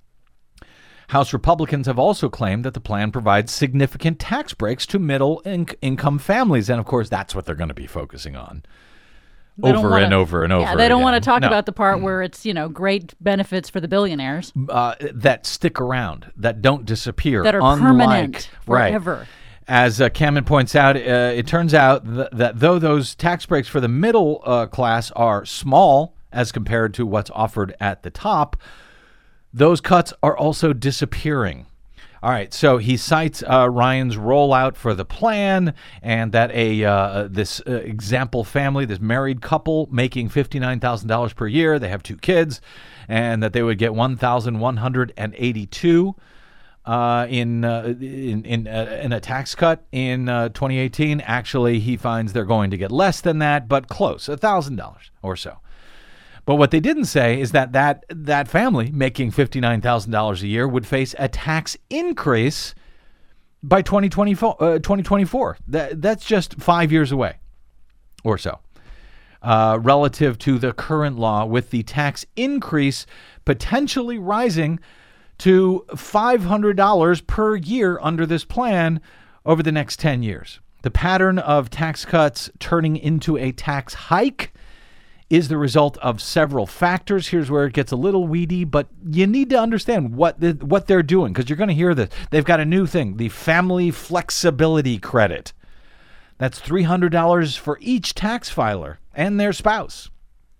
House Republicans have also claimed that the plan provides significant tax breaks to middle-income families. And, of course, that's what they're going to be focusing on They don't over wanna- and over and over Yeah, they don't again. want to talk No. about the part where it's, you know, great benefits for the billionaires Uh, that stick around, that don't disappear. that are unlike, permanent right. forever. As uh, Kamen points out, uh, it turns out th- that though those tax breaks for the middle uh, class are small as compared to what's offered at the top, those cuts are also disappearing. All right, so he cites uh, Ryan's rollout for the plan, and that a uh, this uh, example family, this married couple making fifty-nine thousand dollars per year, they have two kids, and that they would get one thousand one hundred eighty-two dollars uh, in uh, in in, uh, in a tax cut in uh, twenty eighteen. Actually, he finds they're going to get less than that, but close, one thousand dollars or so. But what they didn't say is that that, that family making fifty-nine thousand dollars a year would face a tax increase by twenty twenty-four. Uh, twenty twenty-four. That, that's just five years away or so, uh, relative to the current law, with the tax increase potentially rising to five hundred dollars per year under this plan over the next ten years. The pattern of tax cuts turning into a tax hike is the result of several factors. Here's where it gets a little weedy, but you need to understand what the, what they're doing, because you're going to hear this. They've got a new thing, the Family Flexibility Credit. That's three hundred dollars for each tax filer and their spouse.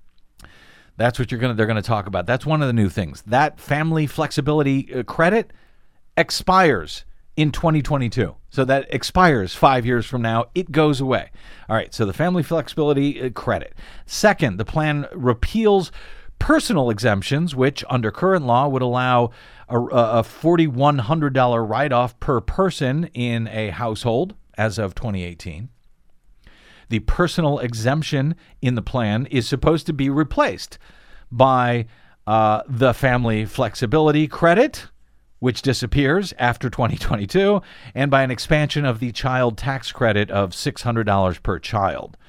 That's what you're going to, they're going to talk about. That's one of the new things. That Family Flexibility Credit expires in twenty twenty-two. So that expires five years from now. It goes away. All right, so the Family Flexibility Credit. Second, the plan repeals personal exemptions, which under current law would allow a, a four thousand one hundred dollars write-off per person in a household as of twenty eighteen. The personal exemption in the plan is supposed to be replaced by uh, the Family Flexibility Credit, which disappears after twenty twenty-two, and by an expansion of the child tax credit of six hundred dollars per child.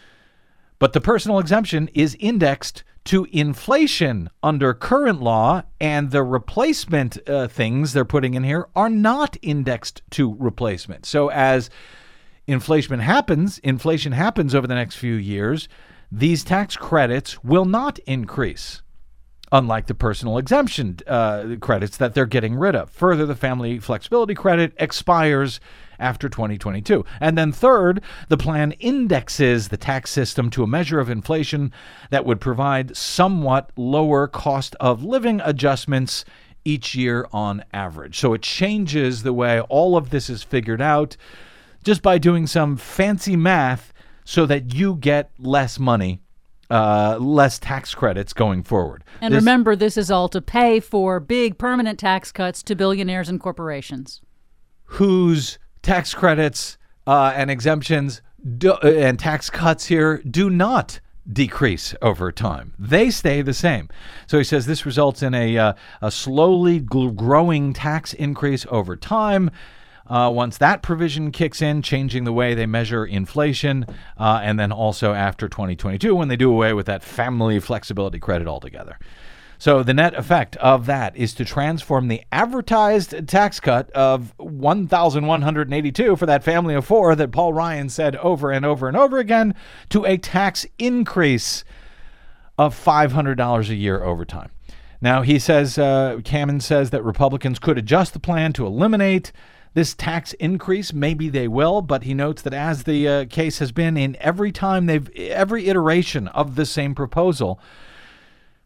But the personal exemption is indexed to inflation under current law, and the replacement uh, things they're putting in here are not indexed to replacement. So as inflation happens, inflation happens over the next few years, these tax credits will not increase, unlike the personal exemption uh, credits that they're getting rid of. Further, the Family Flexibility Credit expires after twenty twenty-two. And then third, the plan indexes the tax system to a measure of inflation that would provide somewhat lower cost of living adjustments each year on average. So it changes the way all of this is figured out just by doing some fancy math so that you get less money, Uh, less tax credits going forward. And This- remember, this is all to pay for big permanent tax cuts to billionaires and corporations. whose tax credits uh, and exemptions do, uh, and tax cuts here do not decrease over time. They stay the same. So he says this results in a, uh, a slowly gl- growing tax increase over time. Uh, once that provision kicks in, changing the way they measure inflation, uh, and then also after twenty twenty-two when they do away with that Family Flexibility Credit altogether. So the net effect of that is to transform the advertised tax cut of one thousand one hundred eighty-two for that family of four that Paul Ryan said over and over and over again to a tax increase of five hundred dollars a year over time. Now, he says, uh, Kamen says that Republicans could adjust the plan to eliminate this tax increase. Maybe they will, but he notes that as the uh, case has been in every time they've, every iteration of the same proposal,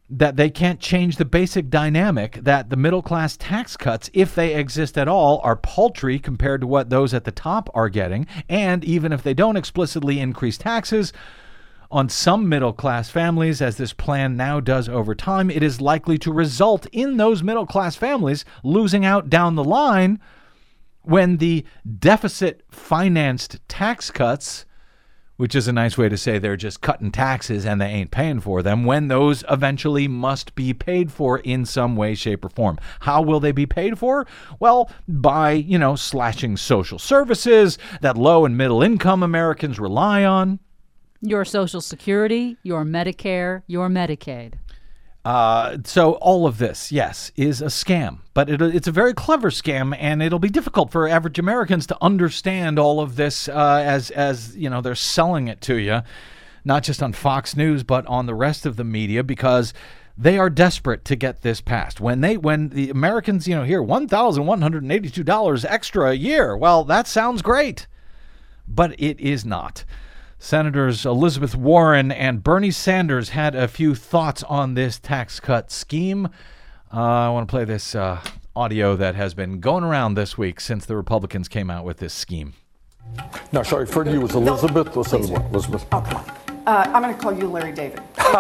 that they can't change the basic dynamic that the middle class tax cuts, if they exist at all, are paltry compared to what those at the top are getting. And even if they don't explicitly increase taxes on some middle class families, as this plan now does over time, it is likely to result in those middle class families losing out down the line when the deficit financed tax cuts, which is a nice way to say they're just cutting taxes and they ain't paying for them, when those eventually must be paid for in some way, shape, or form. How will they be paid for? Well, by, you know, slashing social services that low and middle income Americans rely on. Your Social Security, your Medicare, your Medicaid. Uh, so all of this, yes, is a scam, but it, it's a very clever scam, and it'll be difficult for average Americans to understand all of this uh, as, as you know, they're selling it to you, not just on Fox News, but on the rest of the media, because they are desperate to get this passed. When they, when the Americans, you know, hear one thousand one hundred eighty-two dollars extra a year, well, that sounds great, but it is not. Senators Elizabeth Warren and Bernie Sanders had a few thoughts on this tax cut scheme. Uh, I want to play this uh, audio that has been going around this week since the Republicans came out with this scheme. No, shall I refer to you as Elizabeth or Senator Elizabeth? Oh, come on. Uh, I'm going to call you Larry David.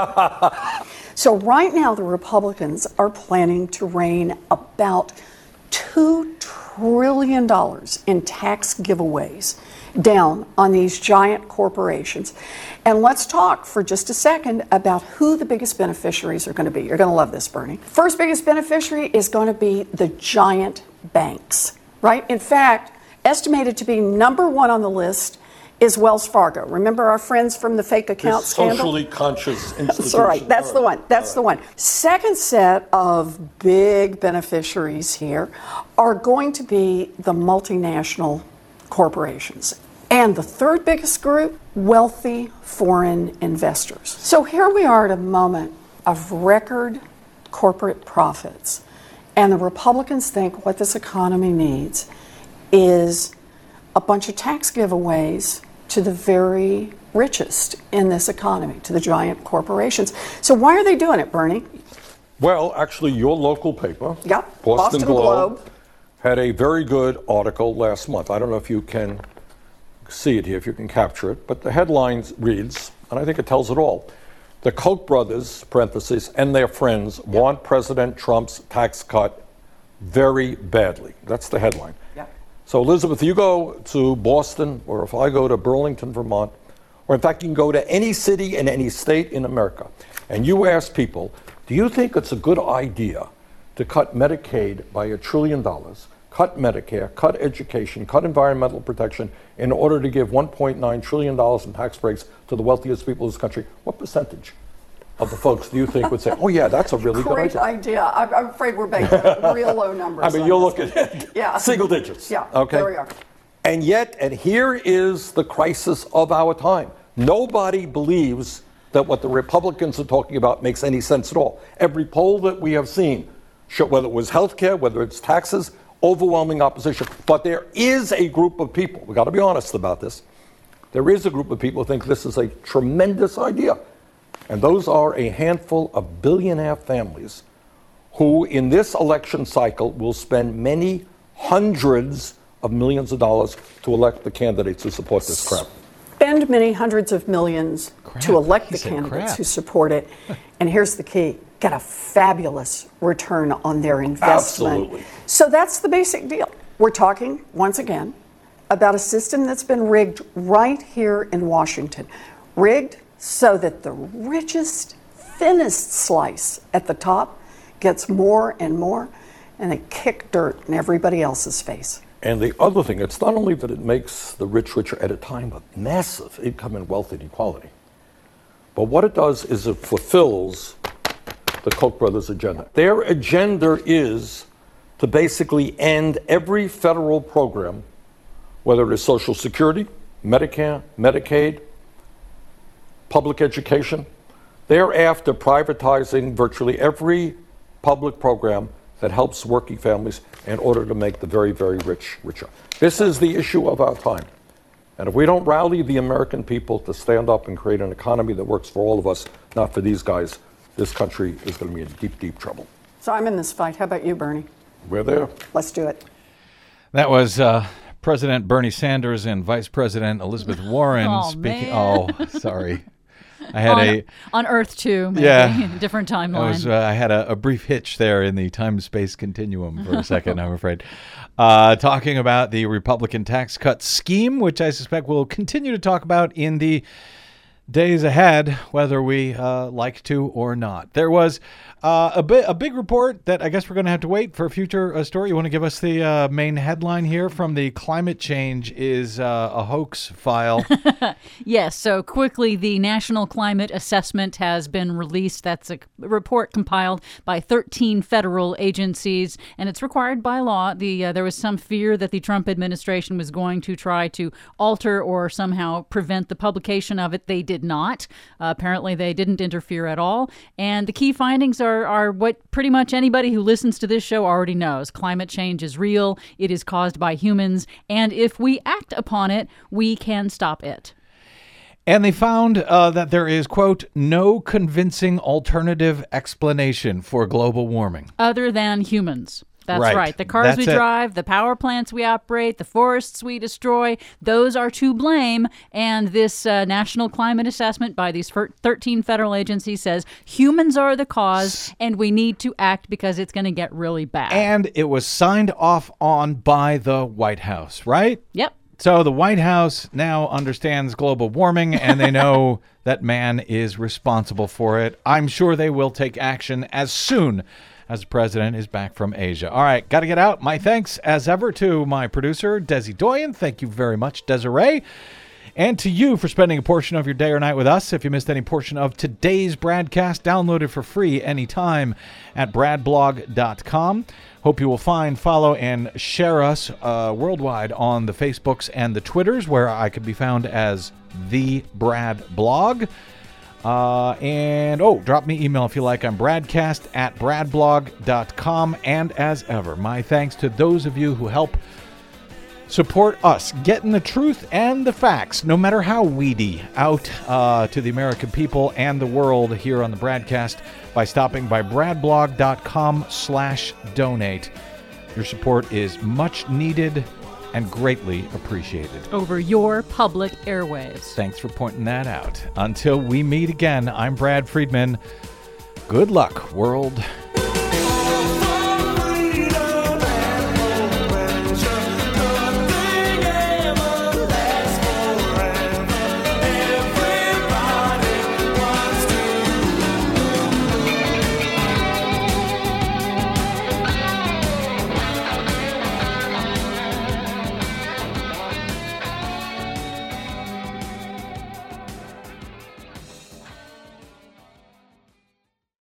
So right now the Republicans are planning to rain about two trillion dollars in tax giveaways down on these giant corporations. And let's talk for just a second about who the biggest beneficiaries are going to be. You're going to love this, Bernie. First biggest beneficiary is going to be the giant banks, right? In fact, estimated to be number one on the list is Wells Fargo. Remember our friends from the fake account This scandal? Socially conscious institution. That's right. That's the one. That's the one. Second set of big beneficiaries here are going to be the multinational corporations. And the third biggest group, wealthy foreign investors. So here we are at a moment of record corporate profits. And the Republicans think what this economy needs is a bunch of tax giveaways to the very richest in this economy, to the giant corporations. So why are they doing it, Bernie? Well, actually, your local paper, yeah, Boston, Boston Globe, Globe, had a very good article last month. I don't know if you can see it here, if you can capture it, but the headline reads, and I think it tells it all, the Koch brothers, parentheses, and their friends yep. want President Trump's tax cut very badly. That's the headline. Yep. So, Elizabeth, you go to Boston, or if I go to Burlington, Vermont, or in fact, you can go to any city in any state in America, and you ask people, do you think it's a good idea to cut Medicaid by a trillion dollars, cut Medicare, cut education, cut environmental protection in order to give one point nine trillion dollars in tax breaks to the wealthiest people in this country? What percentage of the folks do you think would say, oh, yeah, that's a really Great good idea? idea. I'm, I'm afraid we're banking on real low numbers. I mean, you'll look at it. Yeah. Single digits. Yeah, okay. there we are. And yet, and here is the crisis of our time. Nobody believes that what the Republicans are talking about makes any sense at all. Every poll that we have seen, whether it was health care, whether it's taxes, overwhelming opposition. But there is a group of people, we've got to be honest about this, there is a group of people who think this is a tremendous idea. And those are a handful of billionaire families who, in this election cycle, will spend many hundreds of millions of dollars to elect the candidates who support this crap. Spend many hundreds of millions crap. to elect He the said candidates crap. who support it. And here's the key. Get a fabulous return on their investment. Absolutely. So that's the basic deal. We're talking, once again, about a system that's been rigged right here in Washington. Rigged so that the richest, thinnest slice at the top gets more and more, and they kick dirt in everybody else's face. And the other thing, it's not only that it makes the rich richer at a time of massive income and wealth inequality, but what it does is it fulfills the Koch brothers' agenda. Their agenda is to basically end every federal program, whether it is Social Security, Medicare, Medicaid, public education. They're after privatizing virtually every public program that helps working families in order to make the very, very rich richer. This is the issue of our time. And if we don't rally the American people to stand up and create an economy that works for all of us, not for these guys, this country is going to be in deep, deep trouble. So I'm in this fight. How about you, Bernie? We're there. Let's do it. That was uh, President Bernie Sanders and Vice President Elizabeth Warren Oh, speaking. man. Oh, sorry. I had on, a on Earth too, maybe. Yeah. Different I timeline. was. Uh, I had a, a brief hitch there in the time-space continuum for a second. I'm afraid. Uh, talking about the Republican tax cut scheme, which I suspect we'll continue to talk about in the days ahead, whether we uh, like to or not. There was uh, a bit a big report that I guess we're going to have to wait for a future uh, story. You want to give us the uh, main headline here from the Climate Change is uh, a hoax file? Yes, so quickly, the National Climate Assessment has been released. That's a report compiled by thirteen federal agencies, and it's required by law. The uh, there was some fear that the Trump administration was going to try to alter or somehow prevent the publication of it. They did not. Uh, apparently, they didn't interfere at all. And the key findings are, are what pretty much anybody who listens to this show already knows. Climate change is real. It is caused by humans. And if we act upon it, we can stop it. And they found uh, that there is, quote, no convincing alternative explanation for global warming. Other than humans. That's right. right. The cars That's we it. drive, the power plants we operate, the forests we destroy, those are to blame. And this uh, National Climate Assessment by these thirteen federal agencies says humans are the cause and we need to act because it's going to get really bad. And it was signed off on by the White House, right? Yep. So the White House now understands global warming, and they know that man is responsible for it. I'm sure they will take action as soon as the president is back from Asia. All right, got to get out. My thanks, as ever, to my producer, Desi Doyen. Thank you very much, Desiree. And to you for spending a portion of your day or night with us. If you missed any portion of today's broadcast, download it for free anytime at brad blog dot com. Hope you will find, follow, and share us uh, worldwide on the Facebooks and the Twitters, where I could be found as The Brad Blog. Uh, and, oh, drop me email if you like. I'm bradcast at brad blog dot com. And as ever, my thanks to those of you who help support us getting the truth and the facts, no matter how weedy, out uh, to the American people and the world here on the Bradcast by stopping by brad blog dot com slash donate. Your support is much needed and greatly appreciated. Over your public airwaves. Thanks for pointing that out. Until we meet again, I'm Brad Friedman. Good luck, world.